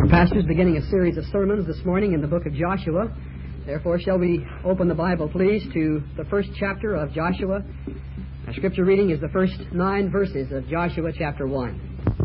pastors beginning a series of sermons this morning in the book of Joshua. Therefore, shall we open the Bible, please, to the first chapter of Joshua. Our scripture reading is the first 9 verses of Joshua chapter 1.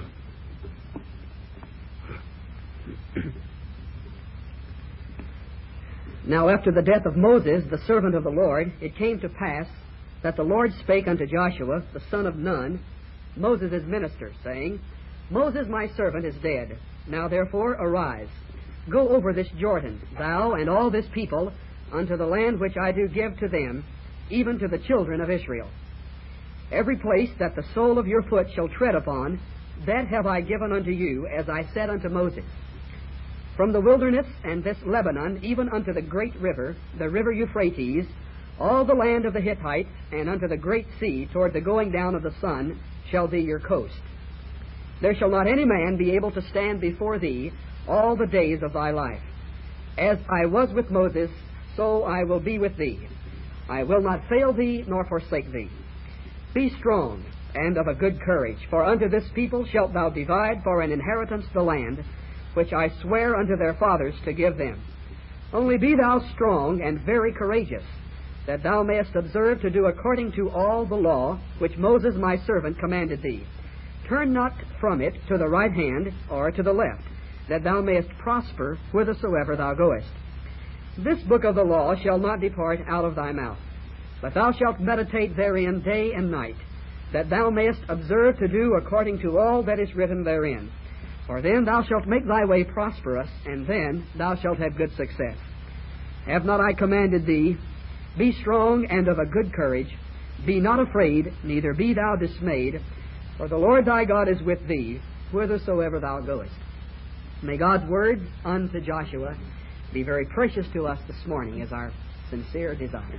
Now after the death of Moses, the servant of the Lord, it came to pass that the Lord spake unto Joshua, the son of Nun, Moses' minister, saying, Moses my servant is dead. Now therefore arise, go over this Jordan, thou and all this people, unto the land which I do give to them, even to the children of Israel. Every place that the sole of your foot shall tread upon, that have I given unto you, as I said unto Moses. From the wilderness and this Lebanon, even unto the great river, the river Euphrates, all the land of the Hittites, and unto the great sea, toward the going down of the sun, shall be your coast. There shall not any man be able to stand before thee all the days of thy life. As I was with Moses, so I will be with thee. I will not fail thee nor forsake thee. Be strong and of a good courage, for unto this people shalt thou divide for an inheritance the land, which I swear unto their fathers to give them. Only be thou strong and very courageous, that thou mayest observe to do according to all the law which Moses my servant commanded thee. Turn not from it to the right hand or to the left, that thou mayest prosper whithersoever thou goest. This book of the law shall not depart out of thy mouth, but thou shalt meditate therein day and night, that thou mayest observe to do according to all that is written therein. For then thou shalt make thy way prosperous, and then thou shalt have good success. Have not I commanded thee? Be strong and of a good courage. Be not afraid, neither be thou dismayed, for the Lord thy God is with thee, whithersoever thou goest. May God's word unto Joshua be very precious to us this morning, is our sincere desire.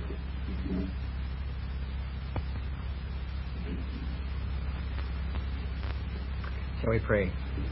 Shall we pray?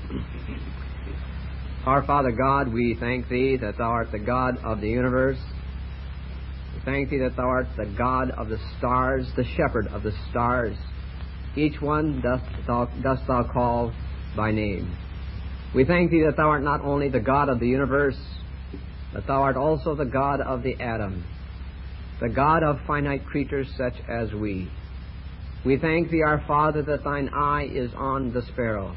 Our Father God, we thank Thee that Thou art the God of the universe. We thank Thee that Thou art the God of the stars, the shepherd of the stars. Each one dost thou call by name. We thank Thee that Thou art not only the God of the universe, but Thou art also the God of the atom, the God of finite creatures such as we. We thank Thee, our Father, that Thine eye is on the sparrow.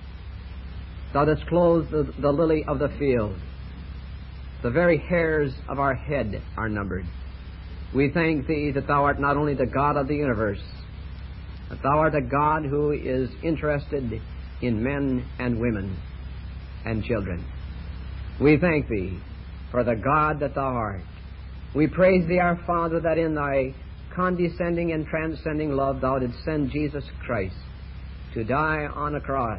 Thou dost clothe the lily of the field. The very hairs of our head are numbered. We thank Thee that Thou art not only the God of the universe, but Thou art a God who is interested in men and women and children. We thank Thee for the God that Thou art. We praise Thee, our Father, that in Thy condescending and transcending love Thou didst send Jesus Christ to die on a cross,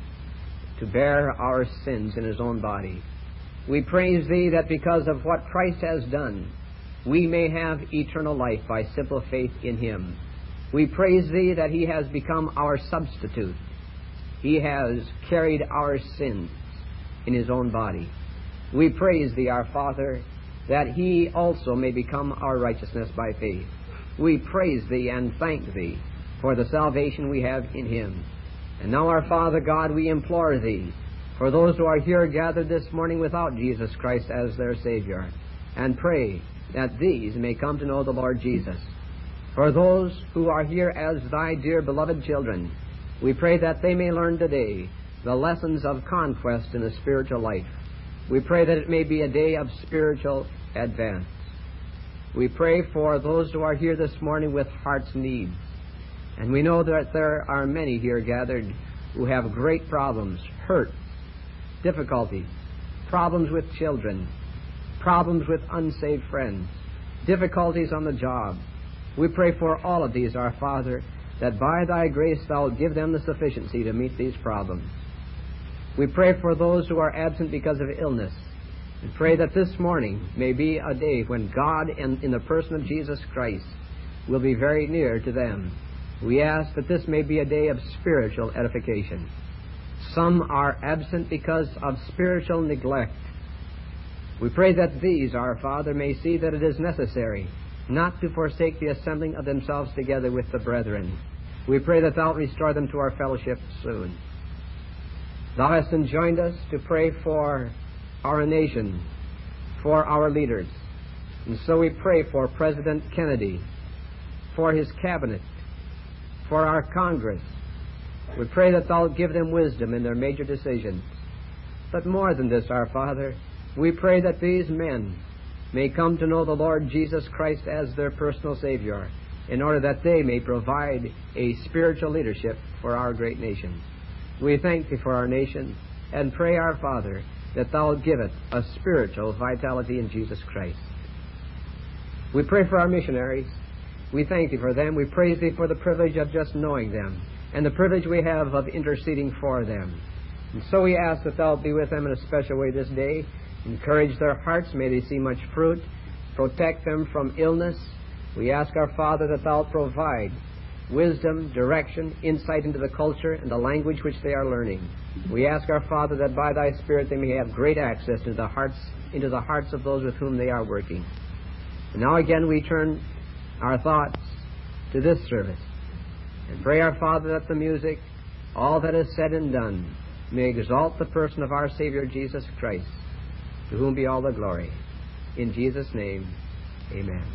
to bear our sins in His own body. We praise Thee that because of what Christ has done, we may have eternal life by simple faith in Him. We praise Thee that He has become our substitute. He has carried our sins in His own body. We praise Thee, our Father, that He also may become our righteousness by faith. We praise Thee and thank Thee for the salvation we have in Him. And now, our Father God, we implore Thee for those who are here gathered this morning without Jesus Christ as their Savior, and pray that these may come to know the Lord Jesus. For those who are here as Thy dear beloved children, we pray that they may learn today the lessons of conquest in the spiritual life. We pray that it may be a day of spiritual advance. We pray for those who are here this morning with heart's needs. And we know that there are many here gathered who have great problems, hurt, difficulties, problems with children, problems with unsaved friends, difficulties on the job. We pray for all of these, our Father, that by Thy grace Thou will give them the sufficiency to meet these problems. We pray for those who are absent because of illness, and pray that this morning may be a day when God, in the person of Jesus Christ, will be very near to them. We ask that this may be a day of spiritual edification. Some are absent because of spiritual neglect. We pray that these, our Father, may see that it is necessary not to forsake the assembling of themselves together with the brethren. We pray that Thou restore them to our fellowship soon. Thou hast enjoined us to pray for our nation, for our leaders. And so we pray for President Kennedy, for his cabinet, for our Congress. We pray that Thou give them wisdom in their major decisions. But more than this, our Father, we pray that these men may come to know the Lord Jesus Christ as their personal Savior, in order that they may provide a spiritual leadership for our great nation. We thank Thee for our nation and pray, our Father, that Thou wilt give it a spiritual vitality in Jesus Christ. We pray for our missionaries. We thank Thee for them. We praise Thee for the privilege of just knowing them and the privilege we have of interceding for them. And so we ask that Thou wilt be with them in a special way this day. Encourage their hearts. May they see much fruit. Protect them from illness. We ask, our Father, that Thou wilt provide wisdom, direction, insight into the culture and the language which they are learning. We ask, our Father, that by Thy Spirit they may have great access into the hearts of those with whom they are working. And now again we turn our thoughts to this service and pray, our Father, that the music, all that is said and done, may exalt the person of our Savior Jesus Christ, to whom be all the glory. In Jesus' name, amen.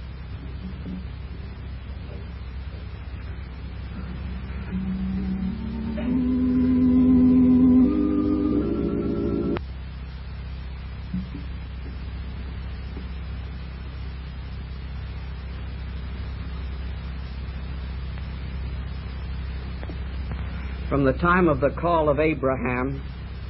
From the time of the call of Abraham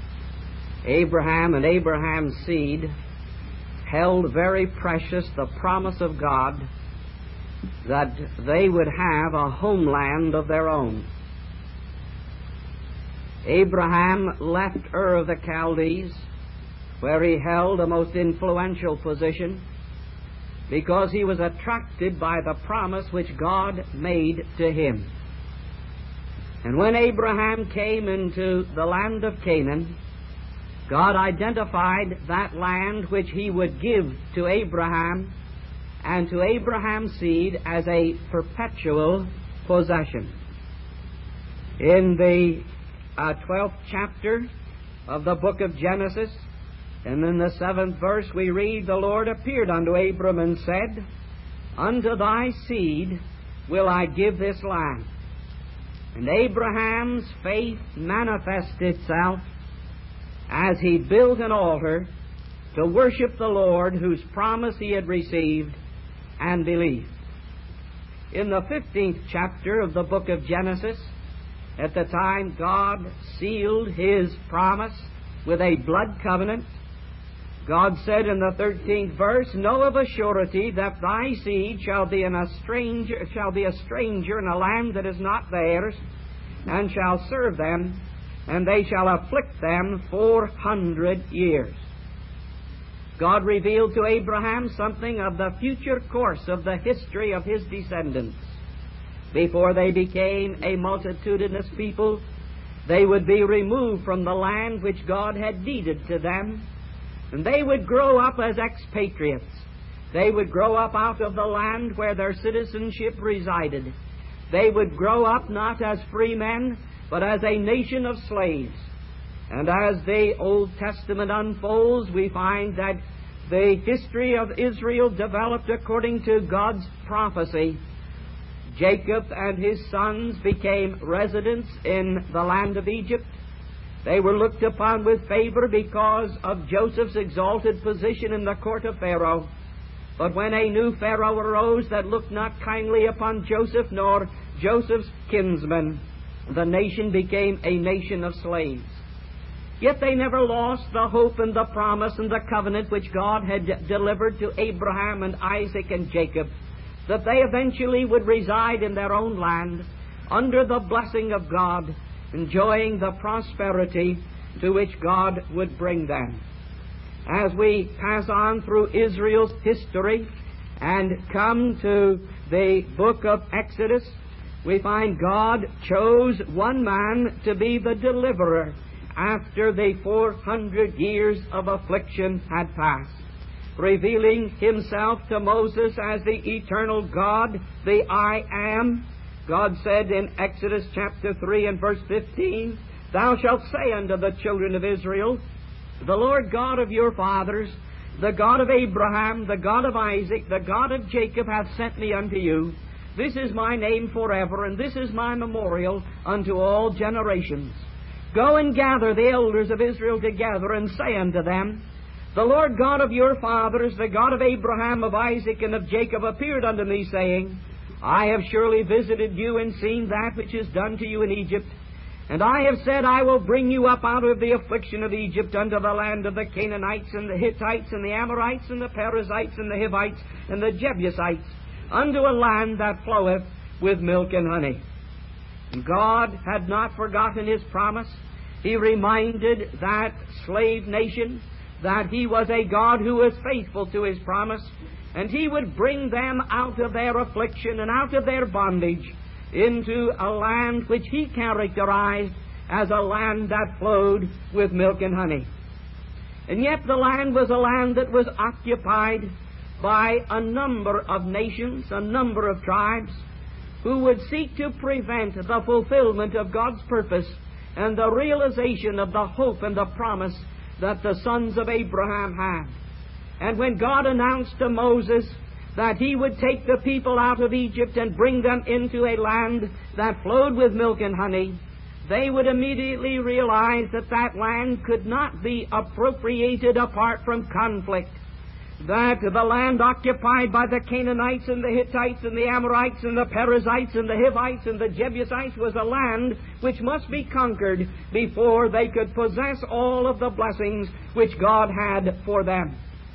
and Abraham's seed held very precious the promise of God that they would have a homeland of their own. Abraham left Ur of the Chaldees, where he held a most influential position, because he was attracted by the promise which God made to him. And when Abraham came into the land of Canaan, God identified that land which He would give to Abraham and to Abraham's seed as a perpetual possession. In the 12th chapter of the book of Genesis, and in the 7th verse, we read, "The Lord appeared unto Abram and said, Unto thy seed will I give this land. And Abraham's faith manifested itself as he built an altar to worship the Lord, whose promise he had received and believed." In the 15th chapter of the book of Genesis, at the time God sealed His promise with a blood covenant, God said in the 13th verse, "Know of a surety that thy seed shall be a stranger in a land that is not theirs, and shall serve them, and they shall afflict them 400 years." God revealed to Abraham something of the future course of the history of his descendants. Before they became a multitudinous people, they would be removed from the land which God had deeded to them, and they would grow up as expatriates. They would grow up out of the land where their citizenship resided. They would grow up not as free men, but as a nation of slaves. And as the Old Testament unfolds, we find that the history of Israel developed according to God's prophecy. Jacob and his sons became residents in the land of Egypt. They were looked upon with favor because of Joseph's exalted position in the court of Pharaoh. But when a new Pharaoh arose that looked not kindly upon Joseph nor Joseph's kinsmen, the nation became a nation of slaves. Yet they never lost the hope and the promise and the covenant which God had delivered to Abraham and Isaac and Jacob, that they eventually would reside in their own land under the blessing of God, enjoying the prosperity to which God would bring them. As we pass on through Israel's history and come to the book of Exodus, we find God chose one man to be the deliverer after the 400 years of affliction had passed, revealing Himself to Moses as the eternal God, the I Am. God said in Exodus chapter 3 and verse 15, Thou shalt say unto the children of Israel, The Lord God of your fathers, the God of Abraham, the God of Isaac, the God of Jacob hath sent me unto you. This is my name forever, and this is my memorial unto all generations. Go and gather the elders of Israel together, and say unto them, The Lord God of your fathers, the God of Abraham, of Isaac, and of Jacob, appeared unto me, saying, I have surely visited you and seen that which is done to you in Egypt. And I have said, I will bring you up out of the affliction of Egypt unto the land of the Canaanites, and the Hittites, and the Amorites, and the Perizzites, and the Hivites, and the Jebusites, unto a land that floweth with milk and honey. And God had not forgotten His promise. He reminded that slave nation that He was a God who was faithful to His promise, and He would bring them out of their affliction and out of their bondage into a land which He characterized as a land that flowed with milk and honey. And yet the land was a land that was occupied by a number of nations, a number of tribes, who would seek to prevent the fulfillment of God's purpose and the realization of the hope and the promise that the sons of Abraham had. And when God announced to Moses that He would take the people out of Egypt and bring them into a land that flowed with milk and honey, they would immediately realize that that land could not be appropriated apart from conflict. That the land occupied by the Canaanites and the Hittites and the Amorites and the Perizzites and the Hivites and the Jebusites was a land which must be conquered before they could possess all of the blessings which God had for them.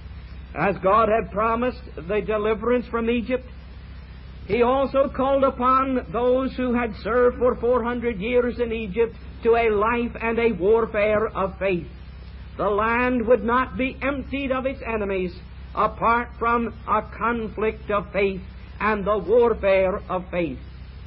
As God had promised the deliverance from Egypt, He also called upon those who had served for 400 years in Egypt to a life and a warfare of faith. The land would not be emptied of its enemies apart from a conflict of faith and the warfare of faith.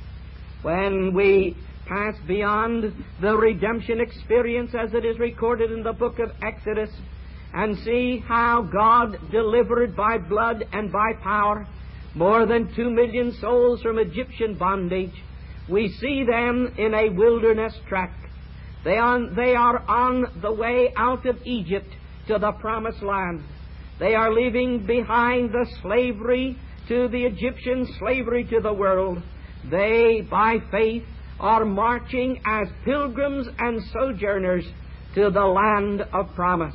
When we pass beyond the redemption experience as it is recorded in the book of Exodus and see how God delivered by blood and by power more than 2 million souls from Egyptian bondage, we see them in a wilderness track. They are on the way out of Egypt to the promised land. They are leaving behind the slavery to the Egyptians, slavery to the world. They, by faith, are marching as pilgrims and sojourners to the land of promise.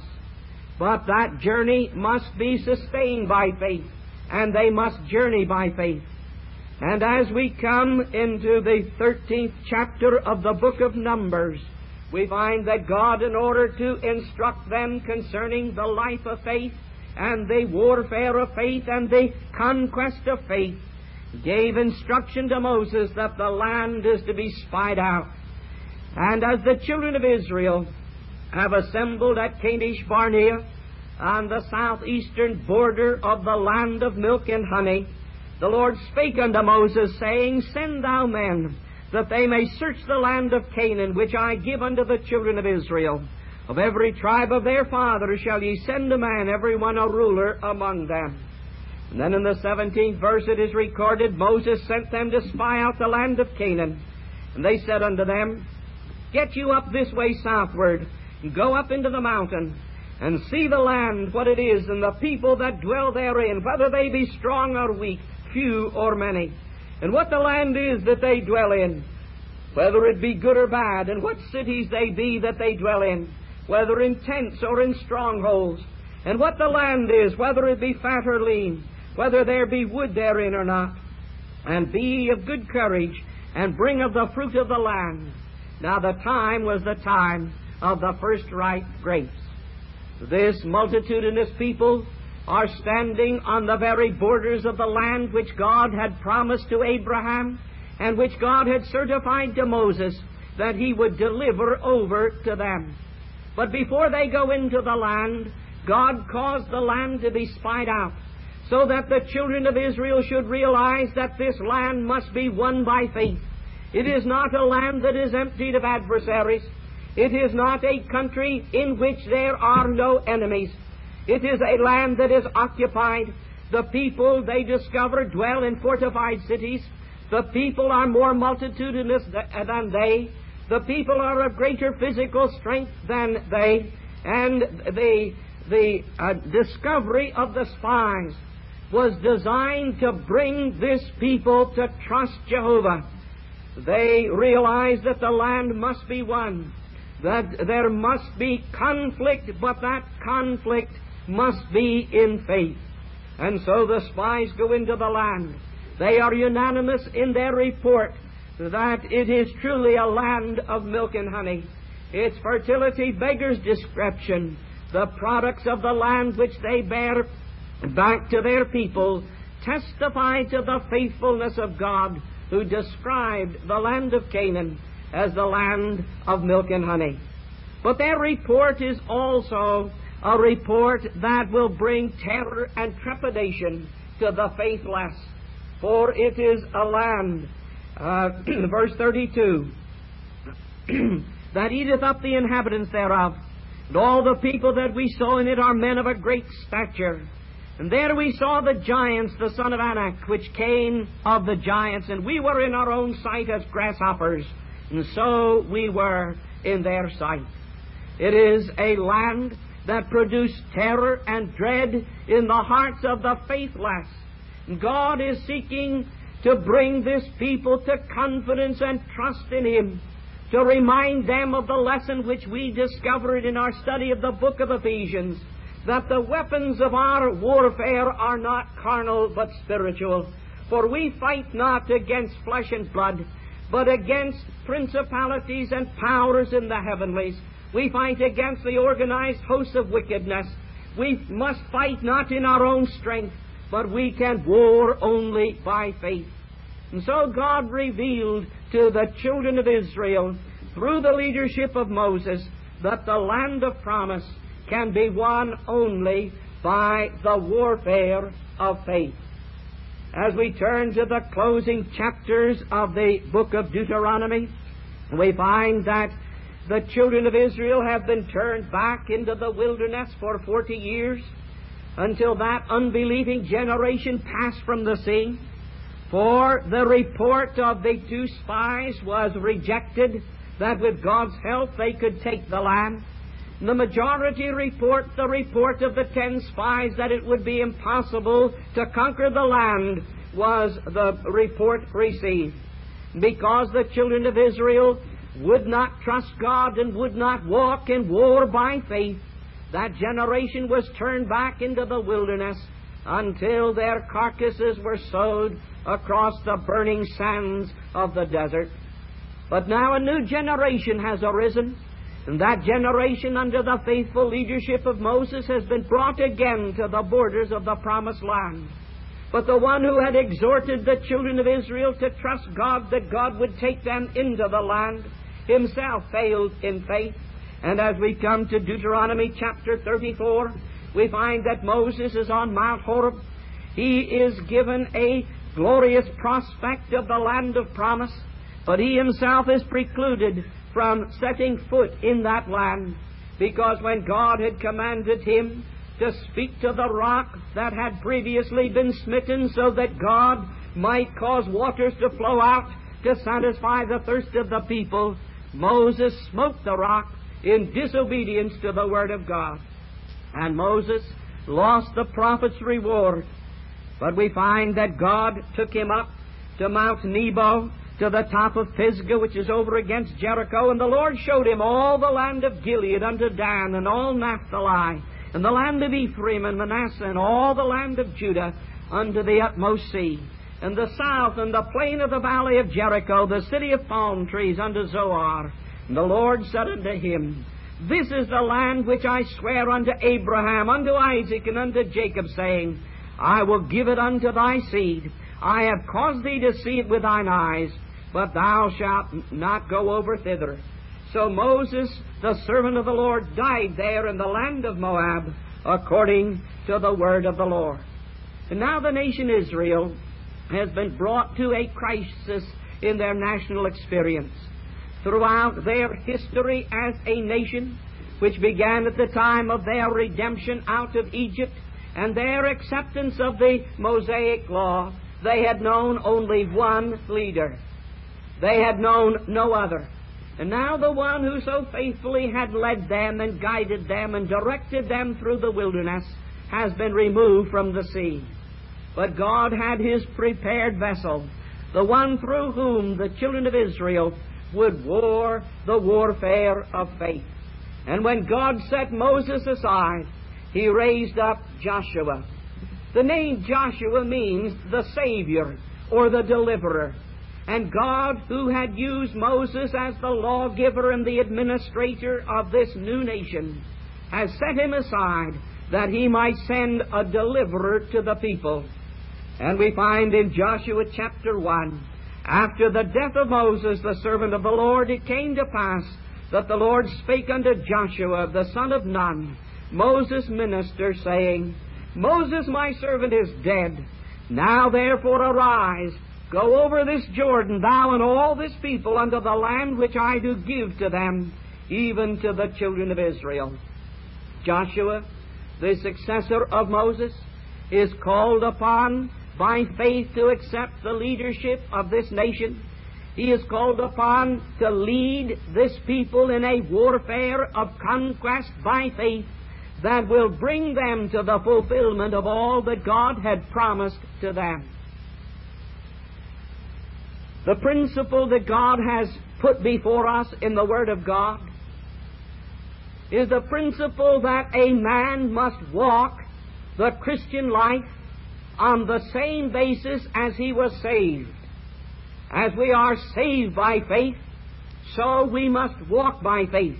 But that journey must be sustained by faith, and they must journey by faith. And as we come into the 13th chapter of the book of Numbers, we find that God, in order to instruct them concerning the life of faith and the warfare of faith and the conquest of faith, gave instruction to Moses that the land is to be spied out. And as the children of Israel have assembled at Kadesh Barnea on the southeastern border of the land of milk and honey, the Lord spake unto Moses, saying, Send thou men, that they may search the land of Canaan, which I give unto the children of Israel. Of every tribe of their fathers shall ye send a man, every one a ruler among them. And then in the 17th verse it is recorded, Moses sent them to spy out the land of Canaan. And they said unto them, Get you up this way southward, and go up into the mountain, and see the land, what it is, and the people that dwell therein, whether they be strong or weak, few or many, and what the land is that they dwell in, whether it be good or bad, and what cities they be that they dwell in, whether in tents or in strongholds, and what the land is, whether it be fat or lean, whether there be wood therein or not. And be ye of good courage, and bring of the fruit of the land. Now the time was the time of the first ripe grapes. This multitudinous people are standing on the very borders of the land which God had promised to Abraham, and which God had certified to Moses that He would deliver over to them. But before they go into the land, God caused the land to be spied out, so that the children of Israel should realize that this land must be won by faith. It is not a land that is emptied of adversaries. It is not a country in which there are no enemies. It is a land that is occupied. The people, they discover, dwell in fortified cities. The people are more multitudinous than they. The people are of greater physical strength than they, and the discovery of the spies was designed to bring this people to trust Jehovah. They realized that the land must be won, that there must be conflict, but that conflict must be in faith. And so the spies go into the land. They are unanimous in their report that it is truly a land of milk and honey. Its fertility beggars description. The products of the land which they bear back to their people testify to the faithfulness of God, who described the land of Canaan as the land of milk and honey. But their report is also a report that will bring terror and trepidation to the faithless. For it is a land, verse 32, that eateth up the inhabitants thereof. And all the people that we saw in it are men of a great stature. And there we saw the giants, the son of Anak, which came of the giants, and we were in our own sight as grasshoppers, and so we were in their sight. It is a land that produced terror and dread in the hearts of the faithless. God is seeking to bring this people to confidence and trust in Him, to remind them of the lesson which we discovered in our study of the book of Ephesians, that the weapons of our warfare are not carnal but spiritual. For we fight not against flesh and blood, but against principalities and powers in the heavenlies. We fight against the organized hosts of wickedness. We must fight not in our own strength, but we can war only by faith. And so God revealed to the children of Israel, through the leadership of Moses, that the land of promise can be won only by the warfare of faith. As we turn to the closing chapters of the book of Deuteronomy, we find that the children of Israel have been turned back into the wilderness for 40 years, until that unbelieving generation passed from the sea. For the report of the 2 spies was rejected, that with God's help they could take the land. The majority report, the report of the 10 spies, that it would be impossible to conquer the land, was the report received. Because the children of Israel would not trust God and would not walk in war by faith, that generation was turned back into the wilderness until their carcasses were sowed across the burning sands of the desert. But now a new generation has arisen, and that generation, under the faithful leadership of Moses, has been brought again to the borders of the promised land. But the one who had exhorted the children of Israel to trust God, that God would take them into the land, himself failed in faith. And as we come to Deuteronomy chapter 34, we find that Moses is on Mount Horeb. He is given a glorious prospect of the land of promise, but he himself is precluded from setting foot in that land, because when God had commanded him to speak to the rock that had previously been smitten, so that God might cause waters to flow out to satisfy the thirst of the people, Moses smote the rock in disobedience to the word of God. And Moses lost the prophet's reward. But we find that God took him up to Mount Nebo, to the top of Pisgah, which is over against Jericho, and the Lord showed him all the land of Gilead unto Dan, and all Naphtali, and the land of Ephraim and Manasseh, and all the land of Judah unto the utmost sea, and the south, and the plain of the valley of Jericho, the city of palm trees unto Zoar. And the Lord said unto him, This is the land which I swear unto Abraham, unto Isaac, and unto Jacob, saying, I will give it unto thy seed. I have caused thee to see it with thine eyes, but thou shalt not go over thither. So Moses, the servant of the Lord, died there in the land of Moab, according to the word of the Lord. And now the nation Israel has been brought to a crisis in their national experience. Throughout their history as a nation, which began at the time of their redemption out of Egypt and their acceptance of the Mosaic law, they had known only one leader. They had known no other. And now the one who so faithfully had led them and guided them and directed them through the wilderness has been removed from the sea. But God had His prepared vessel, the one through whom the children of Israel would war the warfare of faith. And when God set Moses aside, He raised up Joshua. The name Joshua means the Savior or the Deliverer. And God, who had used Moses as the lawgiver and the administrator of this new nation, has set him aside that he might send a deliverer to the people. And we find in Joshua chapter 1, after the death of Moses, the servant of the Lord, it came to pass that the Lord spake unto Joshua, the son of Nun, Moses' minister, saying, Moses my servant is dead. Now therefore arise, go over this Jordan, thou and all this people, unto the land which I do give to them, even to the children of Israel. Joshua, the successor of Moses, is called upon by faith to accept the leadership of this nation. He is called upon to lead this people in a warfare of conquest by faith that will bring them to the fulfillment of all that God had promised to them. The principle that God has put before us in the Word of God is the principle that a man must walk the Christian life on the same basis as he was saved. As we are saved by faith, so we must walk by faith.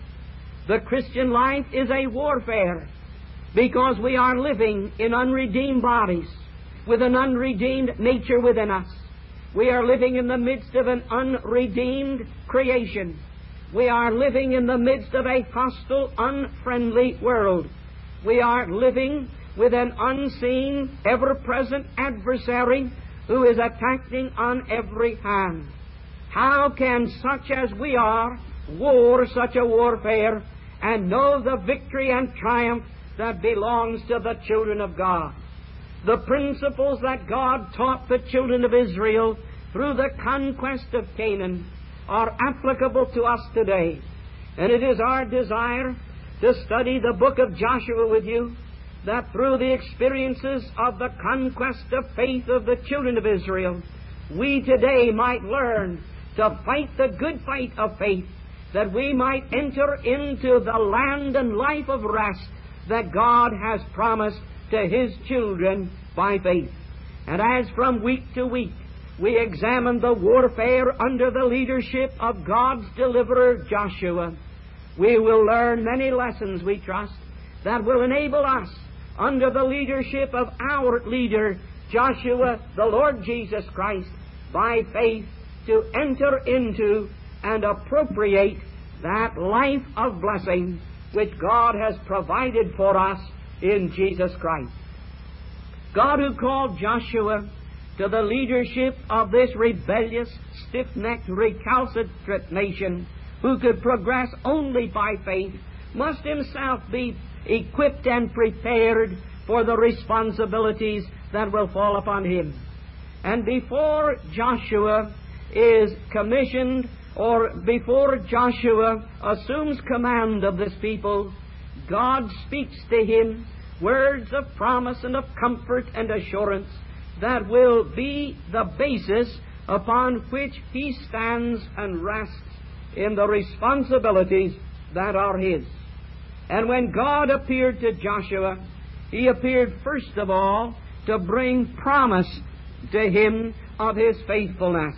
The Christian life is a warfare because we are living in unredeemed bodies with an unredeemed nature within us. We are living in the midst of an unredeemed creation. We are living in the midst of a hostile, unfriendly world. We are living with an unseen, ever-present adversary who is attacking on every hand. How can such as we are war such a warfare and know the victory and triumph that belongs to the children of God? The principles that God taught the children of Israel through the conquest of Canaan are applicable to us today. And it is our desire to study the book of Joshua with you, that through the experiences of the conquest of faith of the children of Israel, we today might learn to fight the good fight of faith, that we might enter into the land and life of rest that God has promised to His children by faith. And as from week to week we examine the warfare under the leadership of God's deliverer Joshua, we will learn many lessons, we trust, that will enable us, under the leadership of our leader, Joshua, the Lord Jesus Christ, by faith to enter into and appropriate that life of blessing which God has provided for us in Jesus Christ. God, who called Joshua to the leadership of this rebellious, stiff-necked, recalcitrant nation, who could progress only by faith, must himself be equipped and prepared for the responsibilities that will fall upon him. And before Joshua is commissioned, or before Joshua assumes command of this people, God speaks to him words of promise and of comfort and assurance that will be the basis upon which he stands and rests in the responsibilities that are his. And when God appeared to Joshua, He appeared first of all to bring promise to him of His faithfulness.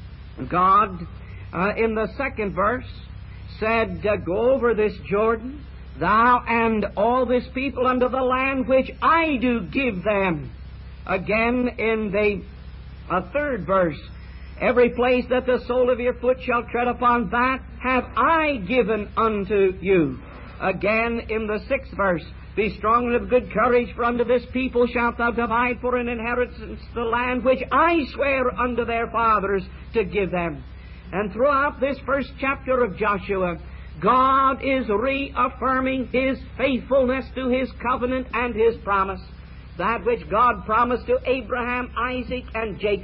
God, in the second verse, said, go over this Jordan, thou and all this people, unto the land which I do give them. Again, in the third verse, every place that the sole of your foot shall tread upon, that have I given unto you. Again, in the sixth verse, be strong and of good courage, for unto this people shalt thou divide for an inheritance the land which I swear unto their fathers to give them. And throughout this first chapter of Joshua, God is reaffirming His faithfulness to His covenant and His promise. That which God promised to Abraham, Isaac, and Jacob,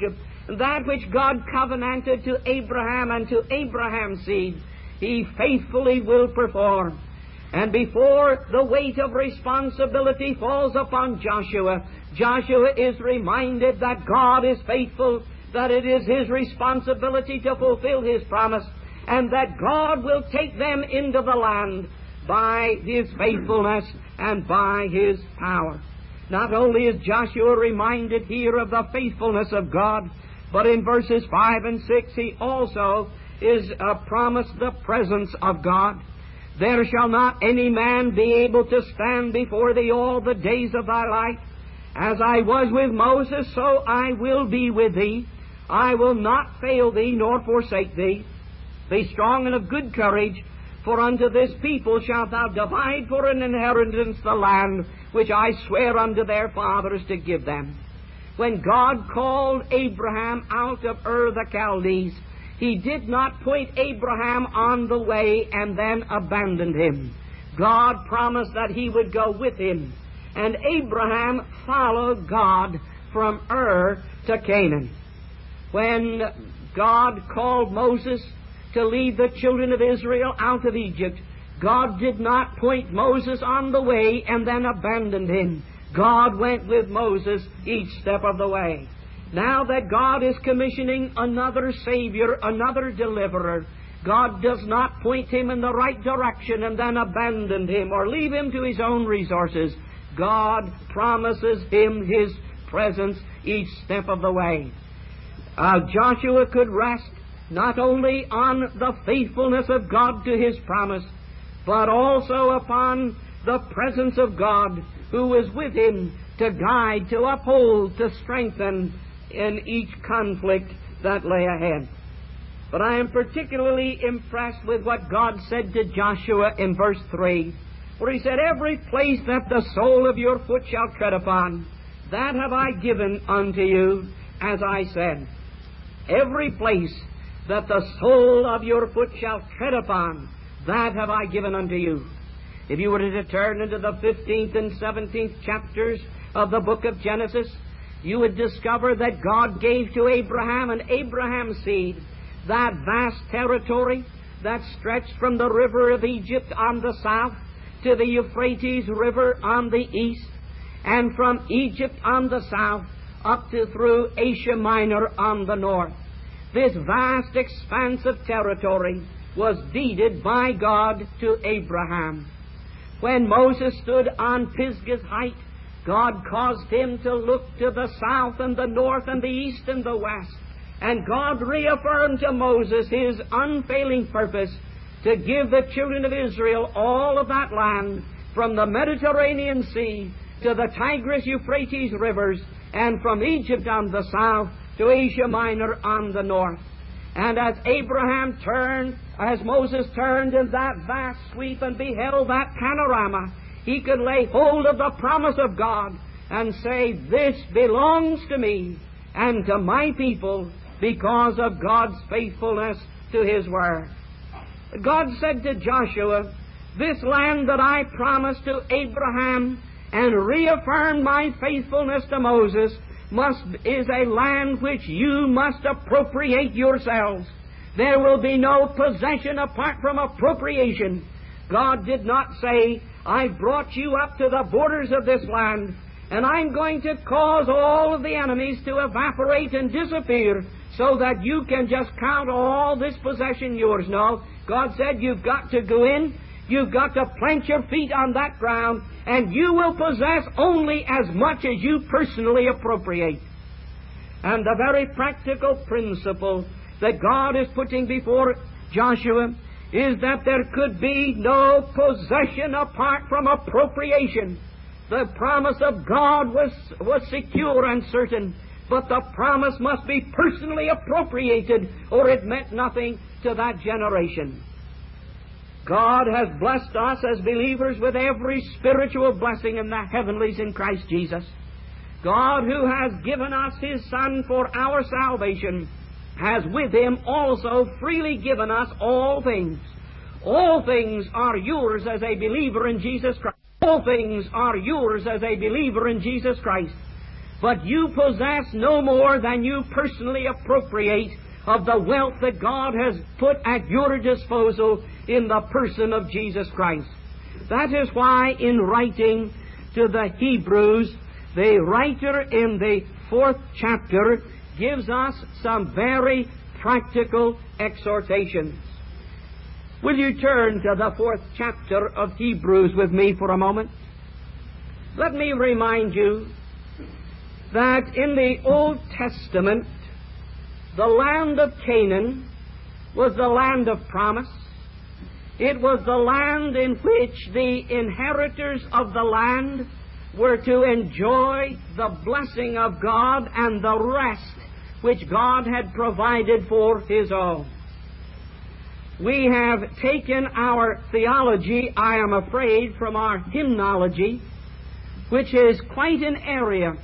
that which God covenanted to Abraham and to Abraham's seed, He faithfully will perform. And before the weight of responsibility falls upon Joshua, Joshua is reminded that God is faithful, that it is his responsibility to fulfill His promise, and that God will take them into the land by His faithfulness and by His power. Not only is Joshua reminded here of the faithfulness of God, but in verses 5 and 6 he also is promised the presence of God. There shall not any man be able to stand before thee all the days of thy life. As I was with Moses, so I will be with thee. I will not fail thee nor forsake thee. Be strong and of good courage, for unto this people shalt thou divide for an inheritance the land which I swear unto their fathers to give them. When God called Abraham out of Ur the Chaldees, He did not point Abraham on the way and then abandoned him. God promised that He would go with him, and Abraham followed God from Ur to Canaan. When God called Moses to lead the children of Israel out of Egypt, God did not point Moses on the way and then abandoned him. God went with Moses each step of the way. Now that God is commissioning another Savior, another deliverer, God does not point him in the right direction and then abandon him or leave him to his own resources. God promises him His presence each step of the way. Joshua could rest not only on the faithfulness of God to His promise, but also upon the presence of God who was with him to guide, to uphold, to strengthen in each conflict that lay ahead. But I am particularly impressed with what God said to Joshua in verse 3, where He said, Every place that the sole of your foot shall tread upon, that have I given unto you, as I said. Every place that the sole of your foot shall tread upon, that have I given unto you. If you were to turn into the 15th and 17th chapters of the book of Genesis, you would discover that God gave to Abraham and Abraham's seed that vast territory that stretched from the river of Egypt on the south to the Euphrates River on the east, and from Egypt on the south up to through Asia Minor on the north. This vast expanse of territory was deeded by God to Abraham. When Moses stood on Pisgah's height, God caused him to look to the south and the north and the east and the west. And God reaffirmed to Moses His unfailing purpose to give the children of Israel all of that land from the Mediterranean Sea to the Tigris-Euphrates rivers, and from Egypt on the south to Asia Minor on the north. And as Abraham turned, as Moses turned in that vast sweep and beheld that panorama, he could lay hold of the promise of God and say, This belongs to me and to my people because of God's faithfulness to His word. God said to Joshua, This land that I promised to Abraham and reaffirmed my faithfulness to Moses is a land which you must appropriate yourselves. There will be no possession apart from appropriation. God did not say, I brought you up to the borders of this land, and I'm going to cause all of the enemies to evaporate and disappear so that you can just count all this possession yours. No, God said you've got to go in, you've got to plant your feet on that ground, and you will possess only as much as you personally appropriate. And the very practical principle that God is putting before Joshua is that there could be no possession apart from appropriation. The promise of God was secure and certain, but the promise must be personally appropriated, or it meant nothing to that generation. God has blessed us as believers with every spiritual blessing in the heavenlies in Christ Jesus. God, who has given us His Son for our salvation, has with Him also freely given us all things. All things are yours as a believer in Jesus Christ. All things are yours as a believer in Jesus Christ. but you possess no more than you personally appropriate of the wealth that God has put at your disposal in the person of Jesus Christ. That is why in writing to the Hebrews, the writer in the 4th chapter gives us some very practical exhortations. Will you turn to the 4th chapter of Hebrews with me for a moment? Let me remind you that in the Old Testament, the land of Canaan was the land of promise. It was the land in which the inheritors of the land were to enjoy the blessing of God and the rest which God had provided for His own. We have taken our theology, I am afraid, from our hymnology, which is quite in error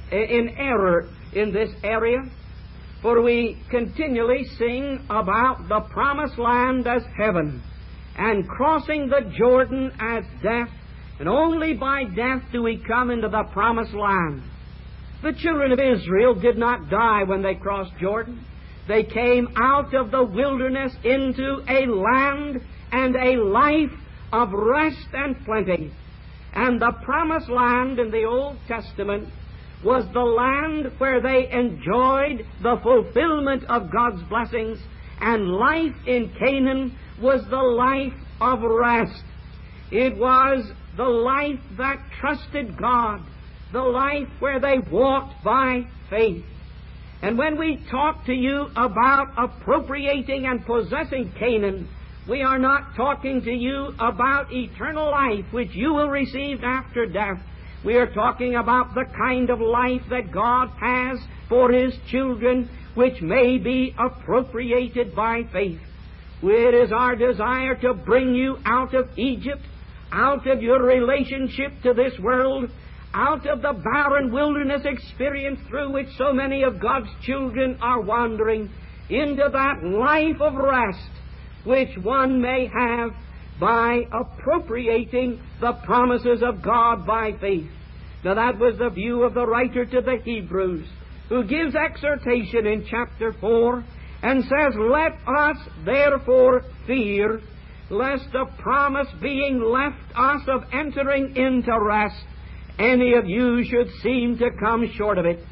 in this area, for we continually sing about the promised land as heaven, and crossing the Jordan as death, and only by death do we come into the promised land. The children of Israel did not die when they crossed Jordan. They came out of the wilderness into a land and a life of rest and plenty. And the promised land in the Old Testament was the land where they enjoyed the fulfillment of God's blessings, and life in Canaan was the life of rest. It was the life that trusted God, the life where they walked by faith. And when we talk to you about appropriating and possessing Canaan, we are not talking to you about eternal life which you will receive after death. We are talking about the kind of life that God has for His children, which may be appropriated by faith. It is our desire to bring you out of Egypt, out of your relationship to this world, out of the barren wilderness experience through which so many of God's children are wandering, into that life of rest which one may have by appropriating the promises of God by faith. Now that was the view of the writer to the Hebrews, who gives exhortation in chapter 4 and says, "Let us therefore fear, lest the promise being left us of entering into rest, any of you should seem to come short of it."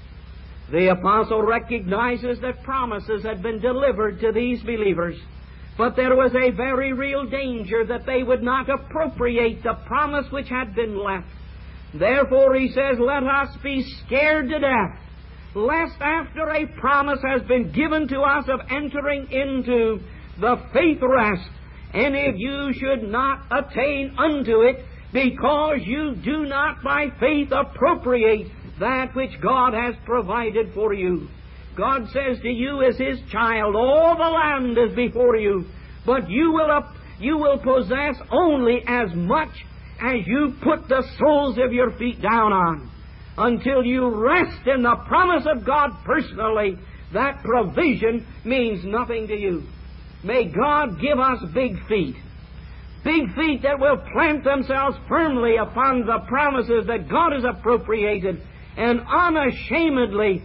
The apostle recognizes that promises had been delivered to these believers, but there was a very real danger that they would not appropriate the promise which had been left. Therefore, he says, let us be scared to death, lest after a promise has been given to us of entering into the faith rest, any of you should not attain unto it, because you do not by faith appropriate that which God has provided for you. God says to you as His child, all the land is before you, but you will possess only as much as you put the soles of your feet down on. Until you rest in the promise of God personally, that provision means nothing to you. May God give us big feet. Big feet that will plant themselves firmly upon the promises that God has appropriated and unashamedly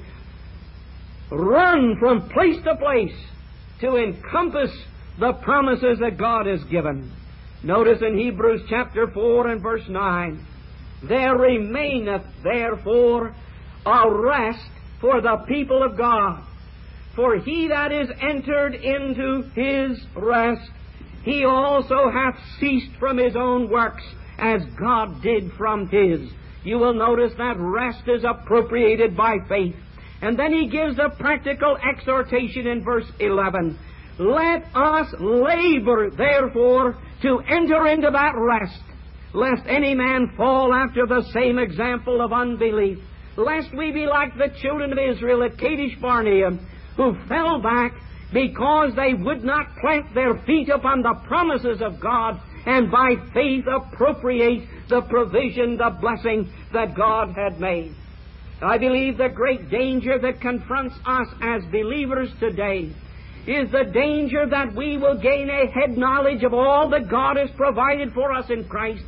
run from place to place to encompass the promises that God has given. Notice in Hebrews chapter 4 and verse 9, there remaineth therefore a rest for the people of God. For he that is entered into his rest, he also hath ceased from his own works, as God did from His. You will notice that rest is appropriated by faith. And then he gives a practical exhortation in verse 11. Let us labor, therefore, to enter into that rest, lest any man fall after the same example of unbelief, lest we be like the children of Israel at Kadesh Barnea, who fell back because they would not plant their feet upon the promises of God and by faith appropriate the provision, the blessing that God had made. I believe the great danger that confronts us as believers today is the danger that we will gain a head knowledge of all that God has provided for us in Christ,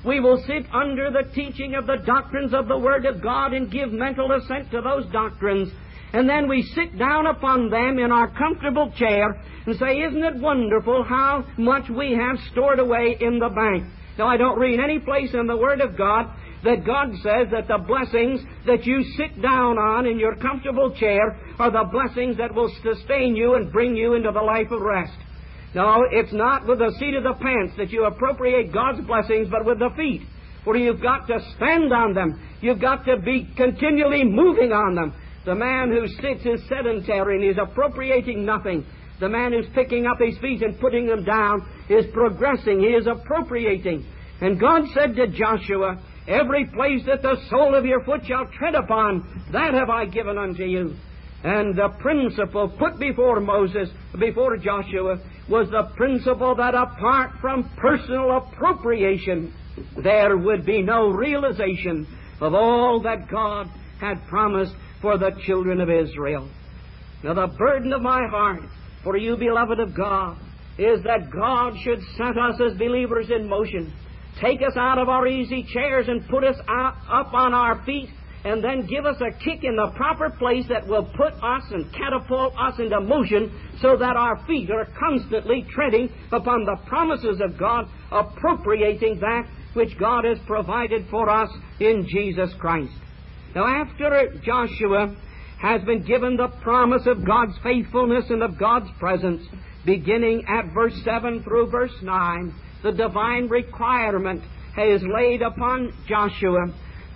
We will sit under the teaching of the doctrines of the Word of God and give mental assent to those doctrines. And then we sit down upon them in our comfortable chair and say, isn't it wonderful how much we have stored away in the bank? Now, I don't read any place in the Word of God that God says that the blessings that you sit down on in your comfortable chair are the blessings that will sustain you and bring you into the life of rest. No, it's not with the seat of the pants that you appropriate God's blessings, but with the feet. For you've got to stand on them. You've got to be continually moving on them. The man who sits is sedentary and is appropriating nothing. The man who's picking up his feet and putting them down is progressing. He is appropriating. And God said to Joshua, every place that the sole of your foot shall tread upon, that have I given unto you. And the principle put before Moses, before Joshua, was the principle that apart from personal appropriation, there would be no realization of all that God had promised for the children of Israel. Now, the burden of my heart for you, beloved of God, is that God should set us as believers in motion, take us out of our easy chairs and put us up on our feet, and then give us a kick in the proper place that will put us and catapult us into motion so that our feet are constantly treading upon the promises of God, appropriating that which God has provided for us in Jesus Christ. Now, after Joshua has been given the promise of God's faithfulness and of God's presence, beginning at verse 7 through verse 9, the divine requirement is laid upon Joshua,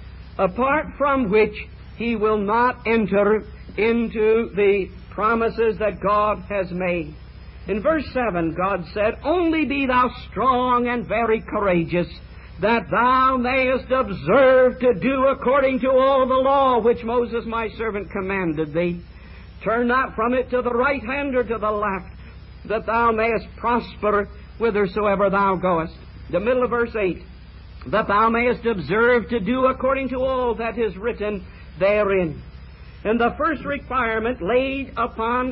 apart from which he will not enter into the promises that God has made. In verse 7, God said, only be thou strong and very courageous, that thou mayest observe to do according to all the law which Moses my servant commanded thee. Turn not from it to the right hand or to the left, that thou mayest prosper whithersoever thou goest. The middle of verse 8, that thou mayest observe to do according to all that is written therein. And the first requirement laid upon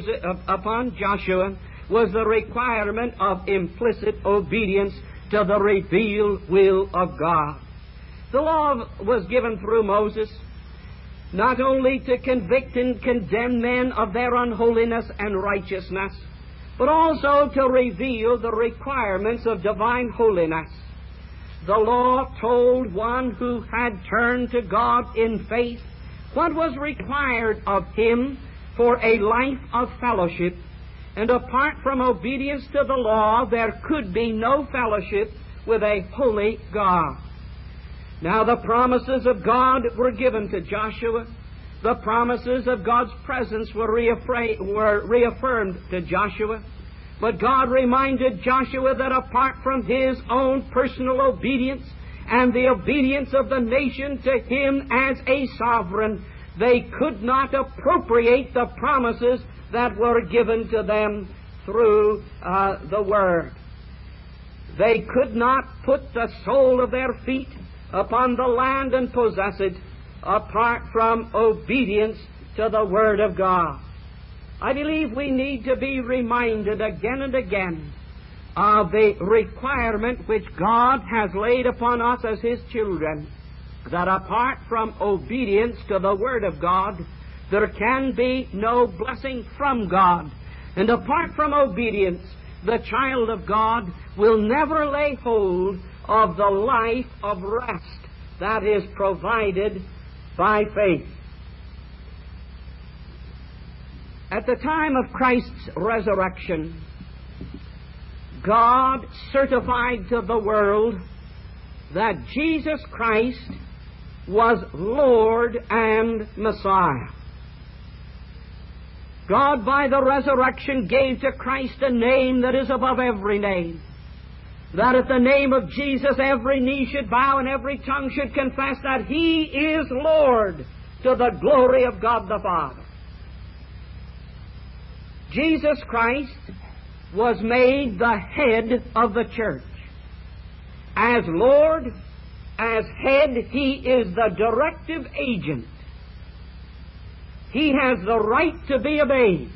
Joshua was the requirement of implicit obedience to the revealed will of God. The law was given through Moses, not only to convict and condemn men of their unholiness and righteousness, but also to reveal the requirements of divine holiness. The law told one who had turned to God in faith what was required of him for a life of fellowship, and apart from obedience to the law, there could be no fellowship with a holy God. Now, the promises of God were given to Joshua. The promises of God's presence were reaffirmed to Joshua. But God reminded Joshua that apart from his own personal obedience and the obedience of the nation to him as a sovereign, they could not appropriate the promises that were given to them through the Word. They could not put the sole of their feet upon the land and possess it apart from obedience to the Word of God. I believe we need to be reminded again and again of the requirement which God has laid upon us as His children, that apart from obedience to the Word of God, there can be no blessing from God. And apart from obedience, the child of God will never lay hold of the life of rest that is provided by faith. At the time of Christ's resurrection, God certified to the world that Jesus Christ was Lord and Messiah. God, by the resurrection, gave to Christ a name that is above every name, that at the name of Jesus every knee should bow and every tongue should confess that He is Lord, to the glory of God the Father. Jesus Christ was made the head of the church. As Lord, as head, He is the directive agent. He has the right to be obeyed.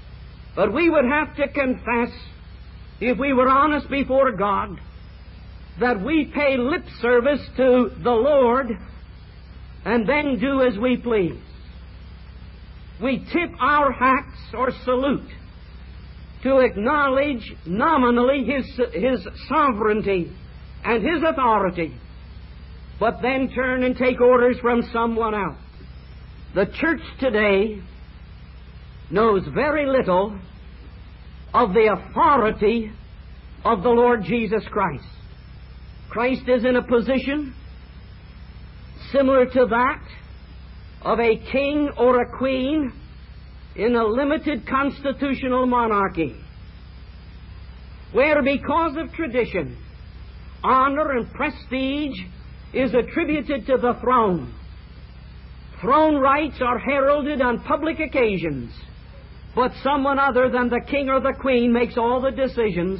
But we would have to confess, if we were honest before God, that we pay lip service to the Lord and then do as we please. We tip our hats or salute to acknowledge nominally His sovereignty and His authority, but then turn and take orders from someone else. The church today knows very little of the authority of the Lord Jesus Christ. Christ is in a position similar to that of a king or a queen in a limited constitutional monarchy, where because of tradition, honor and prestige is attributed to the throne. Throne rights are heralded on public occasions, but someone other than the king or the queen makes all the decisions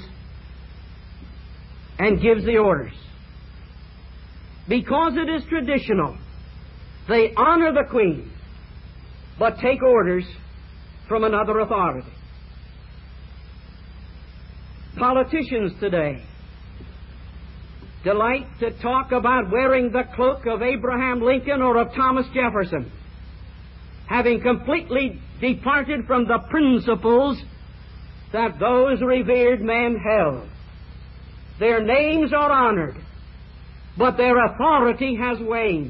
and gives the orders. Because it is traditional, they honor the queen, but take orders from another authority. Politicians today delight to talk about wearing the cloak of Abraham Lincoln or of Thomas Jefferson, having completely departed from the principles that those revered men held. Their names are honored, but their authority has waned.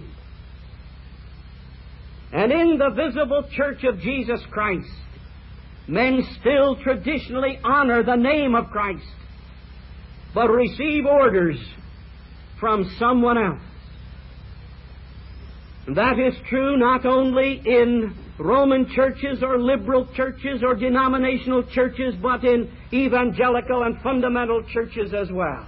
And in the visible church of Jesus Christ, men still traditionally honor the name of Christ, but receive orders from someone else. And that is true not only in Roman churches or liberal churches or denominational churches, but in evangelical and fundamental churches as well.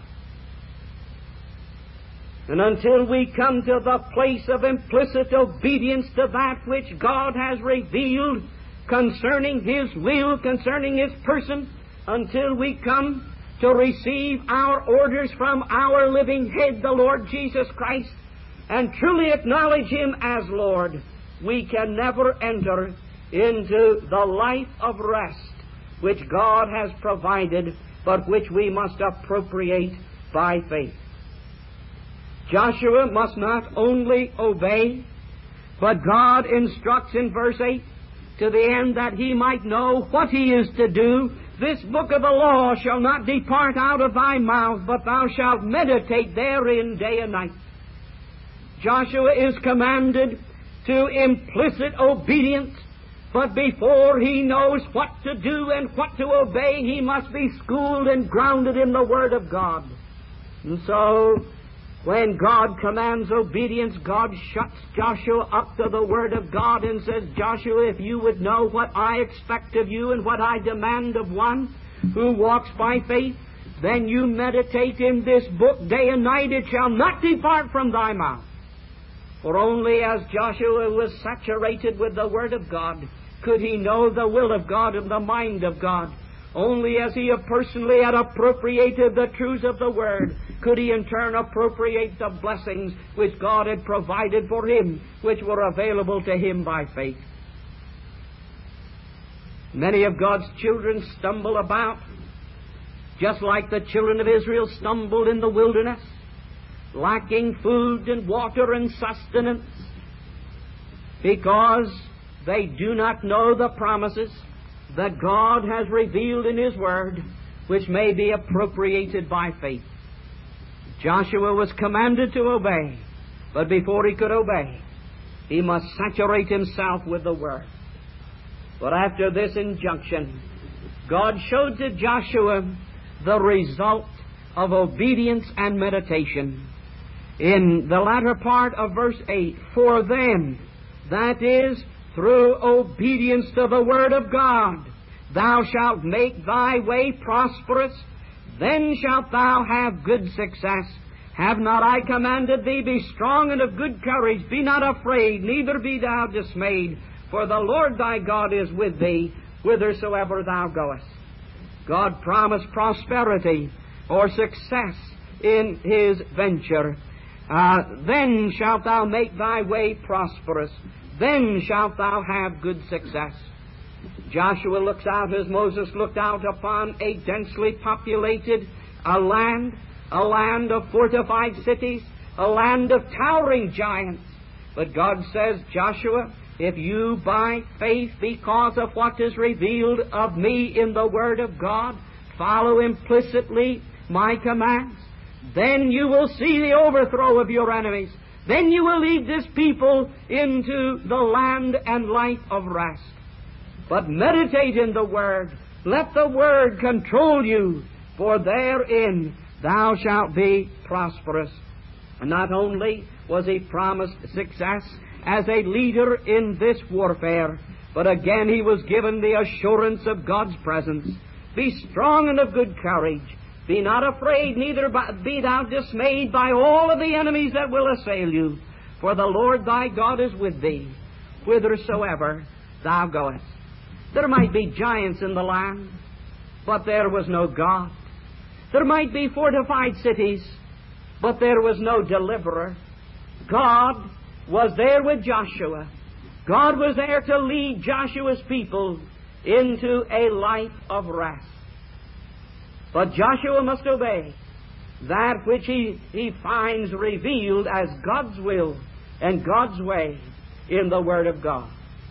And until we come to the place of implicit obedience to that which God has revealed concerning His will, concerning His person, until we come to receive our orders from our living head, the Lord Jesus Christ, and truly acknowledge Him as Lord, we can never enter into the life of rest which God has provided, but which we must appropriate by faith. Joshua must not only obey, but God instructs in verse 8, to the end that he might know what he is to do. This book of the law shall not depart out of thy mouth, but thou shalt meditate therein day and night. Joshua is commanded to implicit obedience, but before he knows what to do and what to obey, he must be schooled and grounded in the Word of God. And so, when God commands obedience, God shuts Joshua up to the Word of God and says, Joshua, if you would know what I expect of you and what I demand of one who walks by faith, then you meditate in this book day and night. It shall not depart from thy mouth. For only as Joshua was saturated with the Word of God could he know the will of God and the mind of God. Only as he personally had appropriated the truths of the Word could he in turn appropriate the blessings which God had provided for him, which were available to him by faith. Many of God's children stumble about, just like the children of Israel stumbled in the wilderness, lacking food and water and sustenance, because they do not know the promises that God has revealed in His Word, which may be appropriated by faith. Joshua was commanded to obey, but before he could obey, he must saturate himself with the Word. But after this injunction, God showed to Joshua the result of obedience and meditation. In the latter part of verse 8, for then, that is, through obedience to the Word of God, thou shalt make thy way prosperous, then shalt thou have good success. Have not I commanded thee, be strong and of good courage, be not afraid, neither be thou dismayed, for the Lord thy God is with thee, whithersoever thou goest. God promised prosperity or success in His venture. Then shalt thou make thy way prosperous. Then shalt thou have good success. Joshua looks out as Moses looked out upon a densely populated land a land of fortified cities, a land of towering giants. But God says, Joshua, if you by faith, because of what is revealed of me in the Word of God, follow implicitly my commands, then you will see the overthrow of your enemies. Then you will lead this people into the land and life of rest. But meditate in the Word. Let the Word control you, for therein thou shalt be prosperous. And not only was he promised success as a leader in this warfare, but again he was given the assurance of God's presence. Be strong and of good courage. Be not afraid, neither be thou dismayed by all of the enemies that will assail you. For the Lord thy God is with thee, whithersoever thou goest. There might be giants in the land, but there was no God. There might be fortified cities, but there was no deliverer. God was there with Joshua. God was there to lead Joshua's people into a life of rest. But Joshua must obey that which he finds revealed as God's will and God's way in the Word of God.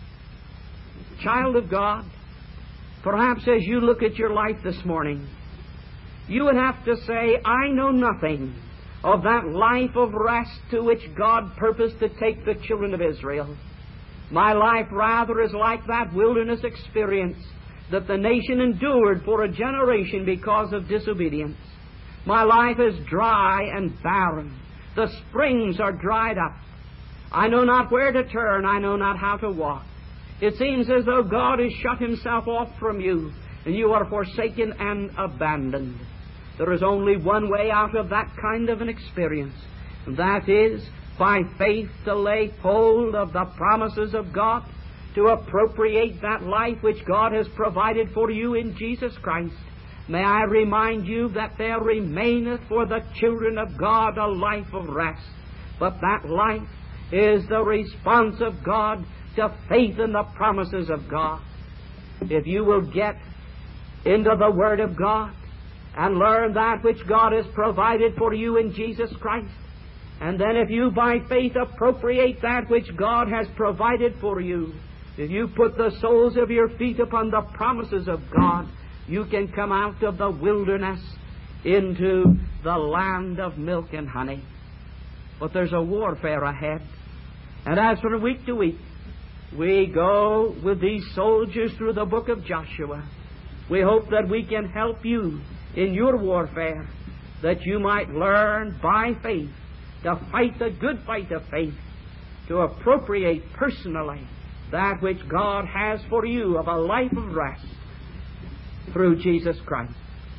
Child of God, perhaps as you look at your life this morning, you would have to say, I know nothing of that life of rest to which God purposed to take the children of Israel. My life rather is like that wilderness experience that the nation endured for a generation because of disobedience. My life is dry and barren. The springs are dried up. I know not where to turn. I know not how to walk. It seems as though God has shut Himself off from you, and you are forsaken and abandoned. There is only one way out of that kind of an experience, and that is by faith to lay hold of the promises of God, to appropriate that life which God has provided for you in Jesus Christ. May I remind you that there remaineth for the children of God a life of rest. But that life is the response of God to faith in the promises of God. If you will get into the Word of God and learn that which God has provided for you in Jesus Christ, and then if you by faith appropriate that which God has provided for you, if you put the soles of your feet upon the promises of God, you can come out of the wilderness into the land of milk and honey. But there's a warfare ahead. And as from week to week, we go with these soldiers through the book of Joshua. We hope that we can help you in your warfare, that you might learn by faith to fight the good fight of faith, to appropriate personally that which God has for you of a life of rest through Jesus Christ.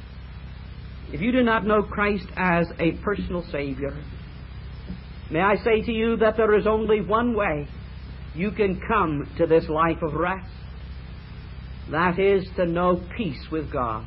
If you do not know Christ as a personal Savior, may I say to you that there is only one way you can come to this life of rest. That is to know peace with God.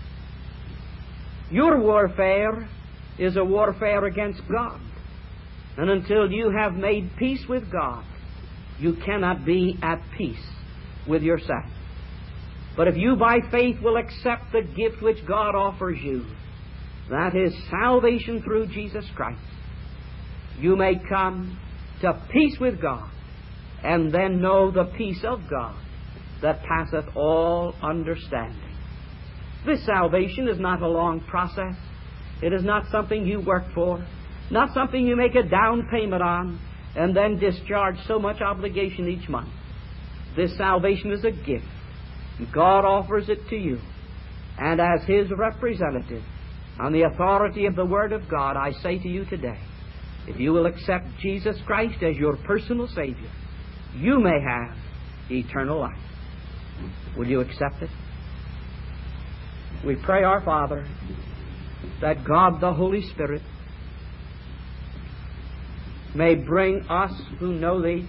Your warfare is a warfare against God. And until you have made peace with God, you cannot be at peace with yourself. But if you by faith will accept the gift which God offers you, that is salvation through Jesus Christ, you may come to peace with God and then know the peace of God that passeth all understanding. This salvation is not a long process. It is not something you work for, not something you make a down payment on and then discharge so much obligation each month. This salvation is a gift. God offers it to you. And as His representative, on the authority of the Word of God, I say to you today, if you will accept Jesus Christ as your personal Savior, you may have eternal life. Will you accept it? We pray, our Father, that God the Holy Spirit may bring us who know Thee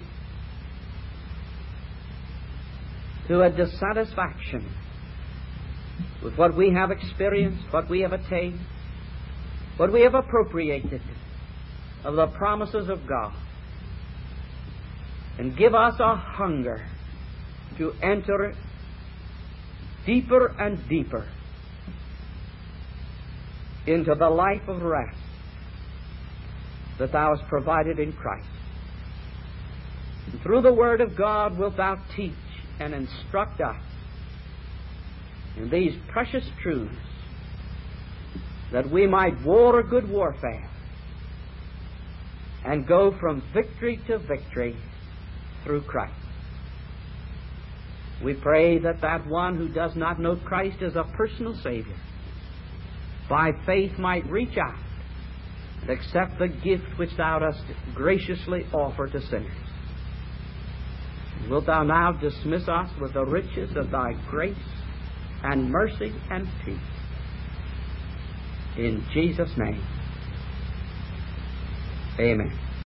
to a dissatisfaction with what we have experienced, what we have attained, what we have appropriated of the promises of God, and give us a hunger to enter deeper and deeper into the life of rest that Thou hast provided in Christ. And through the Word of God wilt Thou teach and instruct us in these precious truths, that we might war a good warfare and go from victory to victory through Christ. We pray that that one who does not know Christ as a personal Savior, by faith might reach out and accept the gift which Thou dost graciously offer to sinners. And wilt Thou now dismiss us with the riches of Thy grace and mercy and peace. In Jesus' name, amen.